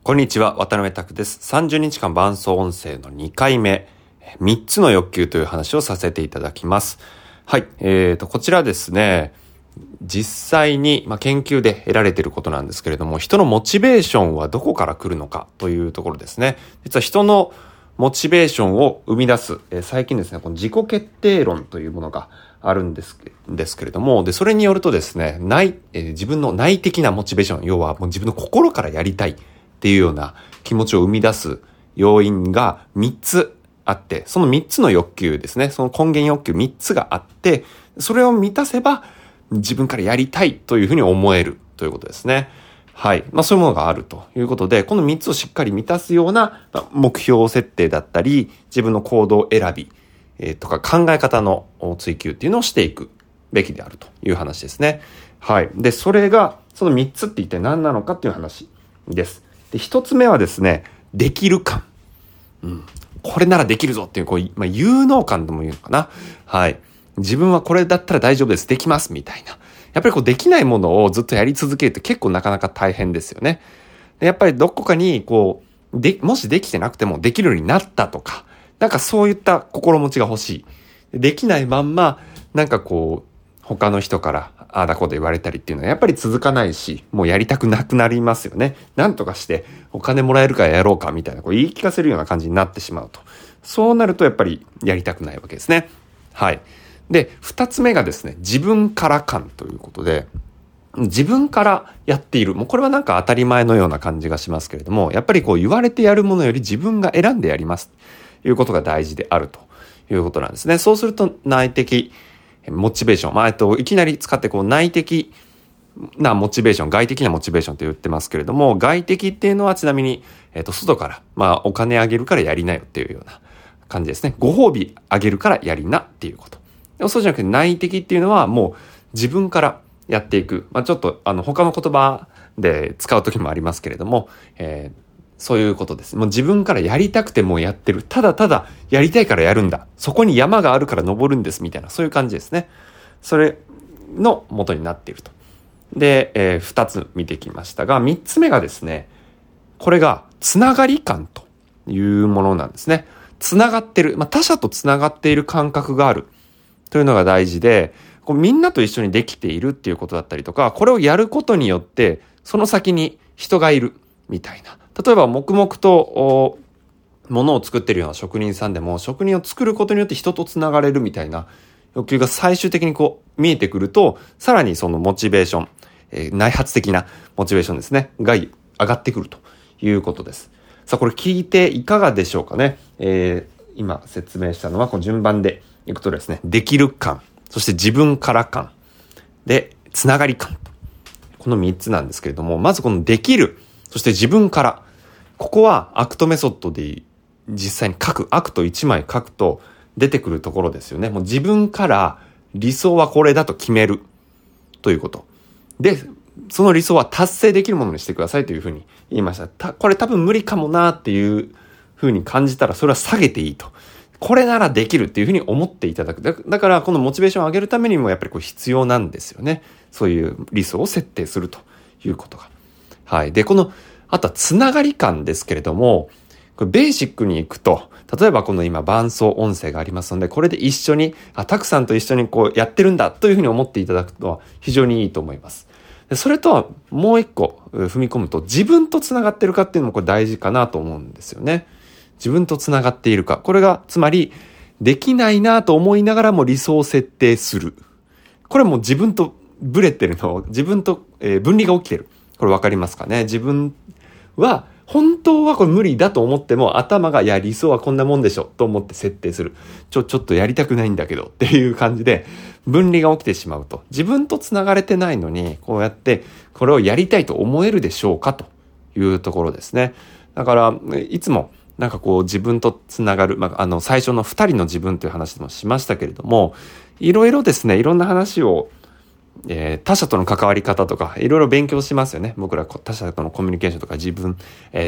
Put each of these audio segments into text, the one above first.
こんにちは、渡辺拓です。30日間伴奏音声の2回目、3つの欲求という話をさせていただきます。はい、こちらですね、実際に、研究で得られていることなんですけれども、人のモチベーションはどこから来るのかというところですね。実は人のモチベーションを生み出す、最近ですね、この自己決定論というものがあるんですけれども、で、それによるとですね、自分の内的なモチベーション、要はもう自分の心からやりたいっていうような気持ちを生み出す要因が3つあって、その3つの欲求ですね、その根源欲求3つがあって、それを満たせば自分からやりたいというふうに思えるということですね。はい。そういうものがあるということで、この3つをしっかり満たすような目標設定だったり、自分の行動選び、とか考え方の追求っていうのをしていくべきであるという話ですね。はい。で、それが、その3つって一体何なのかっていう話です。で、1つ目はですね、できる感。これならできるぞっていう、有能感とも言うのかな。はい。自分はこれだったら大丈夫です。できます。みたいな。やっぱりできないものをずっとやり続けるって結構なかなか大変ですよね。でやっぱりどこかにもしできてなくてもできるようになったとか、そういった心持ちが欲しい。できないまんま、他の人からああだこうだ言われたりっていうのはやっぱり続かないし、もうやりたくなくなりますよね。なんとかしてお金もらえるからやろうかみたいな言い聞かせるような感じになってしまうと。そうなるとやっぱりやりたくないわけですね。はい。で、二つ目がですね、自分から感ということで、自分からやっている。もうこれは当たり前のような感じがしますけれども、やっぱり言われてやるものより自分が選んでやります。ということが大事であるということなんですね。そうすると内的モチベーション。いきなり使って内的なモチベーション、外的なモチベーションと言ってますけれども、外的っていうのはちなみに、外から、お金あげるからやりなよっていうような感じですね。ご褒美あげるからやりなっていうこと。でもそうじゃなくて内的っていうのはもう自分からやっていく。ちょっと他の言葉で使う時もありますけれども、そういうことです。もう自分からやりたくてもうやってる。ただただやりたいからやるんだ。そこに山があるから登るんですみたいな、そういう感じですね。それの元になっていると。で、二つ見てきましたが、三つ目がですね、これがつながり感というものなんですね。つながってる。他者とつながっている感覚があるというのが大事で、みんなと一緒にできているっていうことだったりとか、これをやることによってその先に人がいるみたいな。例えば黙々と物を作ってるような職人さんでも、職人を作ることによって人とつながれるみたいな欲求が最終的に見えてくると、さらにそのモチベーション、内発的なモチベーションですね、が上がってくるということです。さあこれ聞いていかがでしょうかね。今説明したのはこの順番でいくとですね、できる感、そして自分から感、で、つながり感。この3つなんですけれども、まずこのできる、そして自分から。ここはアクトメソッドで実際にアクト1枚書くと出てくるところですよね。もう自分から理想はこれだと決めるということ。で、その理想は達成できるものにしてくださいというふうに言いました。これ多分無理かもなっていうふうに感じたらそれは下げていいと。これならできるっていうふうに思っていただく。だからこのモチベーションを上げるためにもやっぱり必要なんですよね。そういう理想を設定するということが。はい。で、あとはつながり感ですけれども、これベーシックに行くと、例えばこの今伴奏音声がありますので、これで一緒に、たくさんと一緒にやってるんだというふうに思っていただくのは非常にいいと思います。でそれとはもう一個踏み込むと、自分とつながってるかっていうのもこれ大事かなと思うんですよね。自分とつながっているか。これがつまり、できないなと思いながらも理想を設定する。これも自分とブレてるのを、自分と、分離が起きてる。これわかりますかね。自分は本当はこれ無理だと思っても頭が理想はこんなもんでしょと思って設定する。ちょっとやりたくないんだけどっていう感じで分離が起きてしまうと、自分とつながれてないのにこうやってこれをやりたいと思えるでしょうかというところですね。だからいつも自分とつながる、最初の二人の自分という話でもしましたけれども、いろいろですね、いろんな話を他者との関わり方とかいろいろ勉強しますよね。僕ら他者とのコミュニケーションとか自分、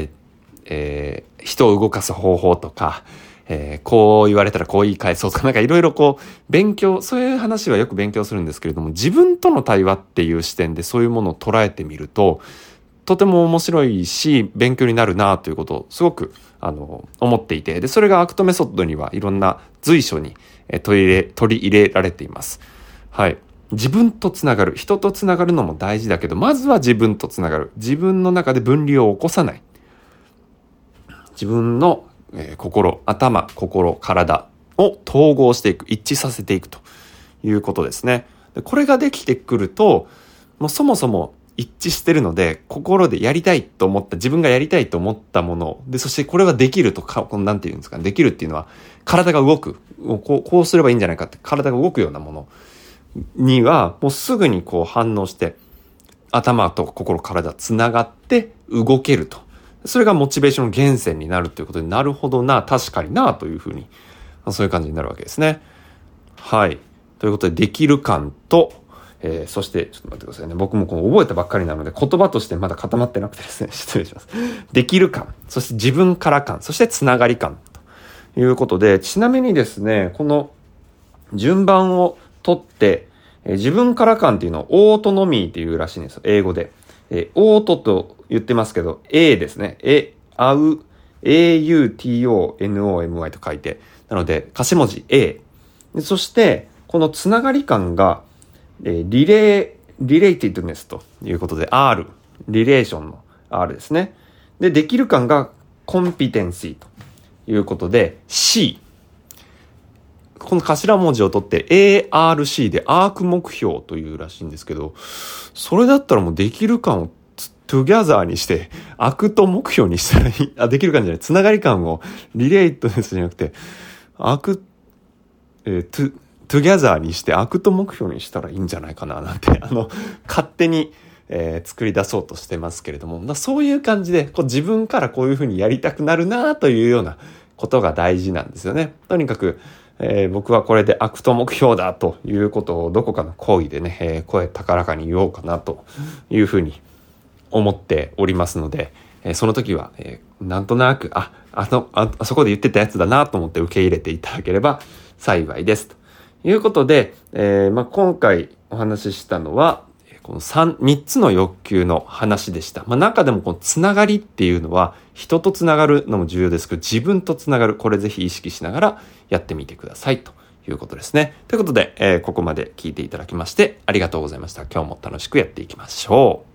人を動かす方法とか、こう言われたらこう言い返そうとかいろいろ勉強、そういう話はよく勉強するんですけれども、自分との対話っていう視点でそういうものを捉えてみるととても面白いし、勉強になるなということをすごく、思っていて、で、それがアクトメソッドにはいろんな随所に取り入れられています。はい。自分とつながる。人とつながるのも大事だけど、まずは自分とつながる。自分の中で分離を起こさない。自分の、心、頭、心、体を統合していく。一致させていくということですね。でこれができてくると、もうそもそも一致してるので、心でやりたいと思った、自分がやりたいと思ったもので、そしてこれはできるとなんていうんですかね、できるっていうのは、体が動く。こうすればいいんじゃないかって、体が動くようなものには、もうすぐに反応して、頭と心、体つながって動けると。それがモチベーションの源泉になるということで、なるほどな、確かにな、というふうに、そういう感じになるわけですね。はい。ということで、できる感と、そして、ちょっと待ってくださいね。僕も覚えたばっかりなので、言葉としてまだ固まってなくてですね、失礼します。できる感、そして自分から感、そしてつながり感、ということで、ちなみにですね、この順番をとって、自分から感っていうのをオートノミーっていうらしいんですよ、英語で。オートと言ってますけど、A ですね。A-U-T-O-N-O-M-Y と書いて。なので、頭文字 A。そして、このつながり感が、リレーティドネスということで R。リレーションの R ですね。で、できる感がコンピテンシーということで C。この頭文字を取って ARC でアーク目標というらしいんですけど、それだったらもうできる感をトゥギャザーにして、アクト目標にしたらいい。できる感じゃない。つながり感をリレートネスじゃなくて、トゥギャザーにしてアクト目標にしたらいいんじゃないかななんて、勝手に、作り出そうとしてますけれども、そういう感じで、自分からこういうふうにやりたくなるなというようなことが大事なんですよね。とにかく、僕はこれでアクト目標だということをどこかの講義でね、声高らかに言おうかなというふうに思っておりますので、その時は、なんとなく、あそこで言ってたやつだなと思って受け入れていただければ幸いです。ということで、今回お話ししたのは、この3つの欲求の話でした。中でもこのつながりっていうのは、人とつながるのも重要ですけど、自分とつながる、これぜひ意識しながらやってみてくださいということですね。ということで、ここまで聞いていただきましてありがとうございました。今日も楽しくやっていきましょう。